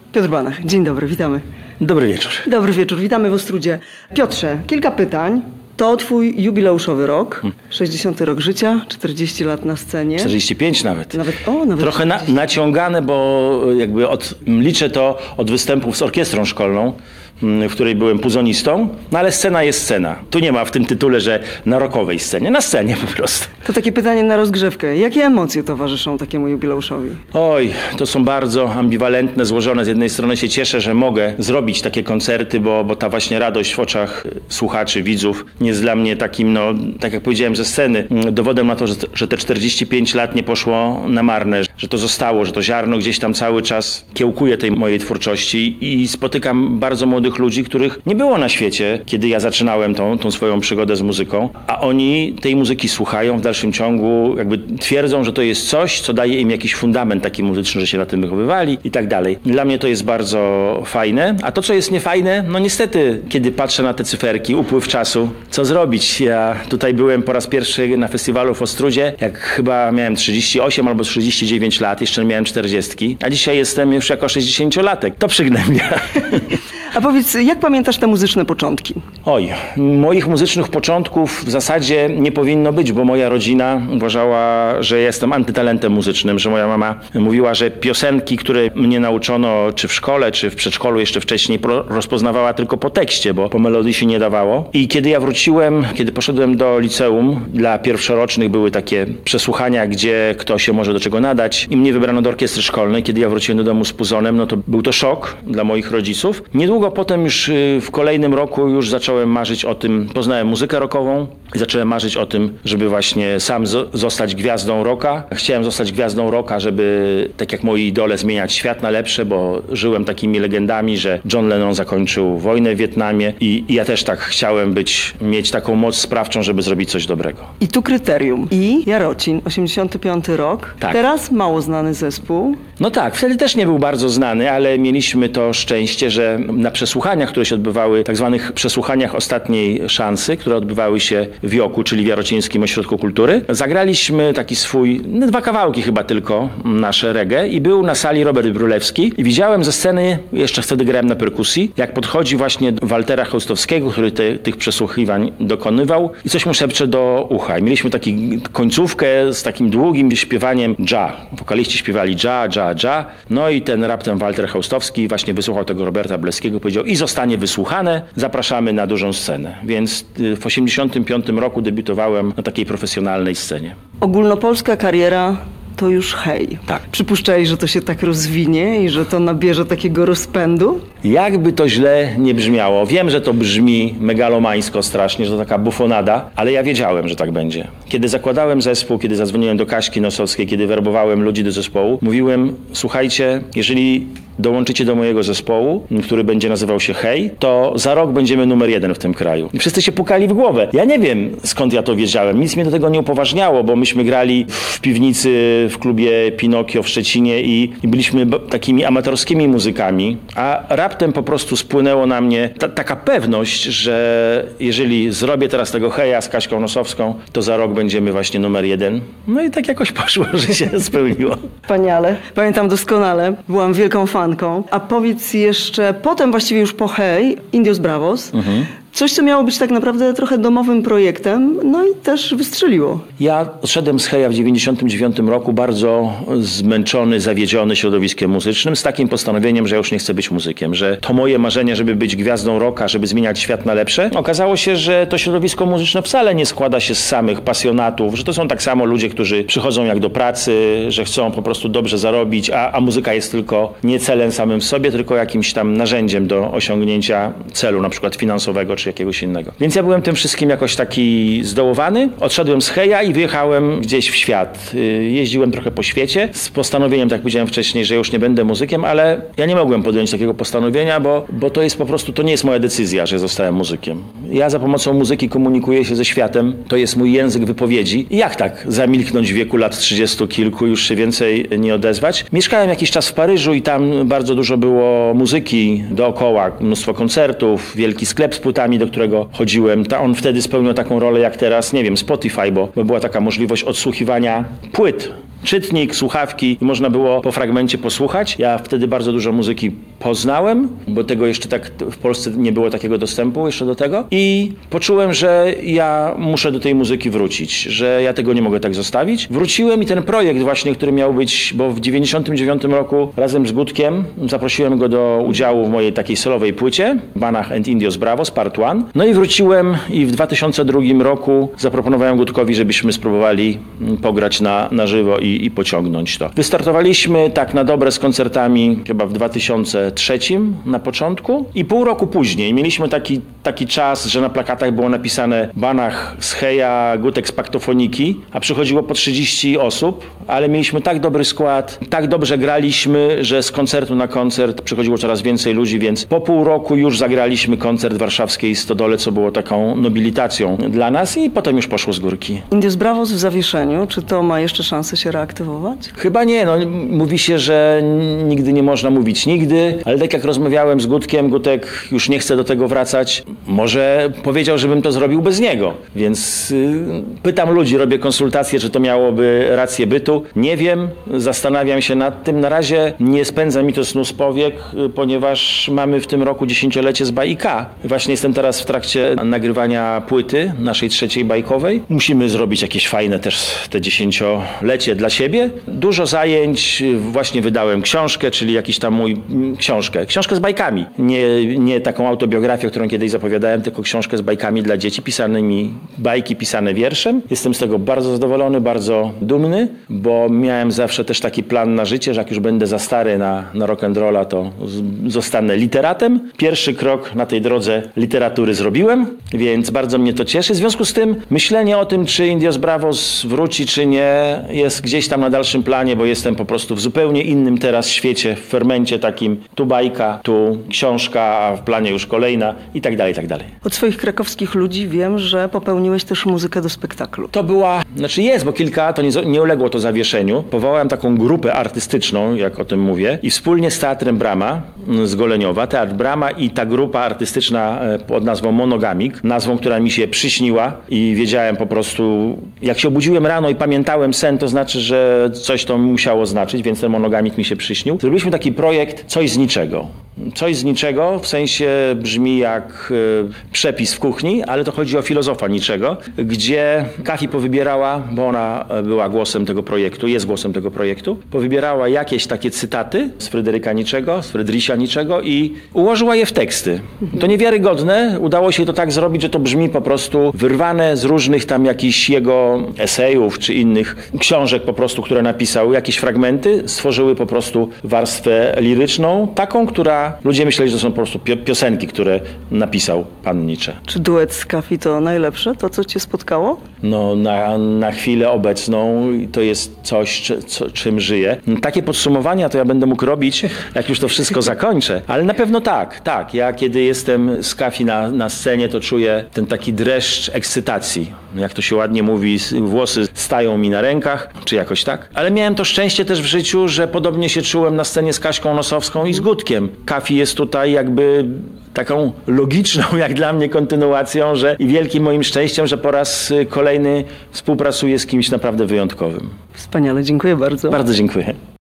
Piotr Banach, dzień dobry, witamy. Dobry wieczór. Dobry wieczór, witamy w Ostrudzie. Piotrze, kilka pytań. To twój jubileuszowy rok, 60. rok życia, 40 lat na scenie. 45 nawet. Nawet Trochę naciągane, bo jakby liczę to od występów z orkiestrą szkolną, w której byłem puzonistą, no ale scena jest scena. Tu nie ma w tym tytule, że na rockowej scenie, na scenie po prostu. To takie pytanie na rozgrzewkę. Jakie emocje towarzyszą takiemu jubileuszowi? Oj, to są bardzo ambiwalentne, złożone. Z jednej strony się cieszę, że mogę zrobić takie koncerty, bo ta właśnie radość w oczach słuchaczy, widzów jest dla mnie takim, no, tak jak powiedziałem, ze sceny, dowodem na to, że te 45 lat nie poszło na marne, że to zostało, że to ziarno gdzieś tam cały czas kiełkuje tej mojej twórczości i spotykam bardzo młodych ludzi, których nie było na świecie, kiedy ja zaczynałem tą swoją przygodę z muzyką, a oni tej muzyki słuchają w dalszym ciągu, jakby twierdzą, że to jest coś, co daje im jakiś fundament taki muzyczny, że się na tym wychowywali i tak dalej. Dla mnie to jest bardzo fajne, a to, co jest niefajne, no niestety, kiedy patrzę na te cyferki, upływ czasu, co zrobić? Ja tutaj byłem po raz pierwszy na festiwalu w Ostrudzie, jak chyba miałem 38 albo 39 lat, jeszcze miałem 40, a dzisiaj jestem już jako 60-latek. To przygnębia. A powiedz, jak pamiętasz te muzyczne początki? Oj, moich muzycznych początków w zasadzie nie powinno być, bo moja rodzina uważała, że jestem antytalentem muzycznym, że moja mama mówiła, że piosenki, które mnie nauczono czy w szkole, czy w przedszkolu jeszcze wcześniej, rozpoznawała tylko po tekście, bo po melodii się nie dawało. I kiedy ja wróciłem, kiedy poszedłem do liceum, dla pierwszorocznych były takie przesłuchania, gdzie kto się może do czego nadać i mnie wybrano do orkiestry szkolnej. Kiedy ja wróciłem do domu z puzonem, no to był to szok dla moich rodziców. Niedługo potem już w kolejnym roku już zacząłem marzyć o tym, poznałem muzykę rockową i zacząłem marzyć o tym, żeby właśnie sam zostać gwiazdą rocka. Chciałem zostać gwiazdą rocka, żeby tak jak moi idole zmieniać świat na lepsze, bo żyłem takimi legendami, że John Lennon zakończył wojnę w Wietnamie i ja też tak chciałem mieć taką moc sprawczą, żeby zrobić coś dobrego. I tu kryterium. I Jarocin, 85 rok. Tak. Teraz mało znany zespół. No tak, wtedy też nie był bardzo znany, ale mieliśmy to szczęście, że na przesłuchaniach, które się odbywały, tak zwanych przesłuchaniach ostatniej szansy, które odbywały się w Joku, czyli w Jarocińskim Ośrodku Kultury, zagraliśmy taki swój, 2 kawałki chyba tylko, nasze reggae i był na sali Robert Brulewski i widziałem ze sceny, jeszcze wtedy grałem na perkusji, jak podchodzi właśnie Waltera Chełstowskiego, który tych przesłuchiwań dokonywał i coś mu szepcze do ucha. I mieliśmy taką końcówkę z takim długim śpiewaniem dża. Wokaliści śpiewali dża, dża, dża. No i ten raptem Walter Chełstowski właśnie wysłuchał tego Roberta Brulewskiego, powiedział i zostanie wysłuchane, zapraszamy na dużą scenę. Więc w 85 roku debiutowałem na takiej profesjonalnej scenie. Ogólnopolska kariera to już hej. Tak. Przypuszczałeś, że to się tak rozwinie i że to nabierze takiego rozpędu? Jakby to źle nie brzmiało. Wiem, że to brzmi megalomańsko strasznie, że to taka bufonada, ale ja wiedziałem, że tak będzie. Kiedy zakładałem zespół, kiedy zadzwoniłem do Kaśki Nosowskiej, kiedy werbowałem ludzi do zespołu, mówiłem, słuchajcie, jeżeli dołączycie do mojego zespołu, który będzie nazywał się Hej, to za rok będziemy numer 1 w tym kraju. I wszyscy się pukali w głowę. Ja nie wiem, skąd ja to wiedziałem. Nic mnie do tego nie upoważniało, bo myśmy grali w piwnicy w klubie Pinokio w Szczecinie i byliśmy takimi amatorskimi muzykami, a raptem po prostu spłynęło na mnie taka pewność, że jeżeli zrobię teraz tego Heja z Kaśką Nosowską, to za rok będziemy właśnie numer 1. No i tak jakoś poszło, że się spełniło. Wspaniale. Pamiętam doskonale. Byłam wielką fanką. A powiedz jeszcze, potem właściwie już po Hej, Indios Bravos, coś, co miało być tak naprawdę trochę domowym projektem, no i też wystrzeliło. Ja odszedłem z Heja w 99 roku bardzo zmęczony, zawiedziony środowiskiem muzycznym z takim postanowieniem, że ja już nie chcę być muzykiem, że to moje marzenie, żeby być gwiazdą rocka, żeby zmieniać świat na lepsze. Okazało się, że to środowisko muzyczne wcale nie składa się z samych pasjonatów, że to są tak samo ludzie, którzy przychodzą jak do pracy, że chcą po prostu dobrze zarobić, a muzyka jest tylko nie celem samym w sobie, tylko jakimś tam narzędziem do osiągnięcia celu, na przykład finansowego czy jakiegoś innego. Więc ja byłem tym wszystkim jakoś taki zdołowany. Odszedłem z Heja i wyjechałem gdzieś w świat. Jeździłem trochę po świecie z postanowieniem, tak jak powiedziałem wcześniej, że już nie będę muzykiem, ale ja nie mogłem podjąć takiego postanowienia, bo to jest po prostu, to nie jest moja decyzja, że zostałem muzykiem. Ja za pomocą muzyki komunikuję się ze światem, to jest mój język wypowiedzi. I jak tak zamilknąć w wieku lat 30 kilku, już się więcej nie odezwać? Mieszkałem jakiś czas w Paryżu i tam bardzo dużo było muzyki dookoła, mnóstwo koncertów, wielki sklep z płytami, do którego chodziłem. On wtedy spełniał taką rolę jak teraz, nie wiem, Spotify, bo była taka możliwość odsłuchiwania płyt czytnik, słuchawki i można było po fragmencie posłuchać. Ja wtedy bardzo dużo muzyki poznałem, bo tego jeszcze tak w Polsce nie było takiego dostępu jeszcze do tego i poczułem, że ja muszę do tej muzyki wrócić, że ja tego nie mogę tak zostawić. Wróciłem i ten projekt właśnie, który miał być, bo w 99 roku razem z Gutkiem zaprosiłem go do udziału w mojej takiej solowej płycie Banach and Indios Bravos Part 1. No i wróciłem i w 2002 roku zaproponowałem Gutkowi, żebyśmy spróbowali pograć na żywo i pociągnąć to. Wystartowaliśmy tak na dobre z koncertami chyba w 2003 na początku i pół roku później mieliśmy taki czas, że na plakatach było napisane Banach z Heja, Gutek z Paktofoniki, a przychodziło po 30 osób, ale mieliśmy tak dobry skład, tak dobrze graliśmy, że z koncertu na koncert przychodziło coraz więcej ludzi, więc po pół roku już zagraliśmy koncert w warszawskiej Stodole, co było taką nobilitacją dla nas i potem już poszło z górki. Indios Bravos w zawieszeniu, czy to ma jeszcze szansę się reaktywować? Chyba nie, no mówi się, że nigdy nie można mówić nigdy, ale tak jak rozmawiałem z Gutkiem, Gutek już nie chce do tego wracać. Może powiedział, żebym to zrobił bez niego, więc pytam ludzi, robię konsultacje, czy to miałoby rację bytu. Nie wiem, zastanawiam się nad tym. Na razie nie spędza mi to snu z powiek, ponieważ mamy w tym roku 10-lecie z Bajka. Właśnie jestem teraz w trakcie nagrywania płyty naszej trzeciej bajkowej. Musimy zrobić jakieś fajne też te 10-lecie dla siebie. Dużo zajęć, właśnie wydałem książkę, czyli jakiś tam mój książkę z bajkami. Nie taką autobiografię, którą kiedyś zapowiadałem, tylko książkę z bajkami dla dzieci, bajki pisane wierszem. Jestem z tego bardzo zadowolony, bardzo dumny, bo miałem zawsze też taki plan na życie, że jak już będę za stary na rock'n'rolla, to zostanę literatem. Pierwszy krok na tej drodze literatury zrobiłem, więc bardzo mnie to cieszy. W związku z tym myślenie o tym, czy Indios Bravos wróci, czy nie, jest gdzieś tam na dalszym planie, bo jestem po prostu w zupełnie innym teraz świecie, w fermencie takim, tu bajka, tu książka, a w planie już kolejna i tak dalej, i tak dalej. Od swoich krakowskich ludzi wiem, że popełniłeś też muzykę do spektaklu. To była, jest, bo kilka, to nie uległo to zawieszeniu. Powołałem taką grupę artystyczną, jak o tym mówię, i wspólnie z Teatrem Brama z Goleniowa, Teatr Brama i ta grupa artystyczna pod nazwą Monogamik, nazwą, która mi się przyśniła i wiedziałem po prostu, jak się obudziłem rano i pamiętałem sen, to znaczy, że coś to musiało znaczyć, więc ten Monogamik mi się przyśnił. Zrobiliśmy taki projekt Coś z niczego. Coś z niczego, w sensie brzmi jak przepis w kuchni, ale to chodzi o filozofa niczego, gdzie Kafi powybierała, bo ona była głosem tego projektu, jest głosem tego projektu, powybierała jakieś takie cytaty z Fryderyka Niczego, z Frydrysia Niczego i ułożyła je w teksty. To niewiarygodne, udało się to tak zrobić, że to brzmi po prostu wyrwane z różnych tam jakichś jego esejów czy innych książek po prostu, które napisał, jakieś fragmenty, stworzyły po prostu warstwę liryczną, taką, która ludzie myśleli, że to są po prostu piosenki, które napisał pan Nicze. Czy duet z Kafi to najlepsze, to co cię spotkało? No na chwilę obecną to jest coś, czym żyję. Takie podsumowania to ja będę mógł robić, jak już to wszystko zakończę, ale na pewno tak. Ja kiedy jestem z Kafi na scenie, to czuję ten taki dreszcz ekscytacji. Jak to się ładnie mówi, włosy stają mi na rękach, czy jakoś tak. Ale miałem to szczęście też w życiu, że podobnie się czułem na scenie z Kaśką Nosowską i z Gutkiem. Kafi jest tutaj jakby taką logiczną, jak dla mnie, kontynuacją, że i wielkim moim szczęściem, że po raz kolejny współpracuję z kimś naprawdę wyjątkowym. Wspaniale, dziękuję bardzo. Bardzo dziękuję.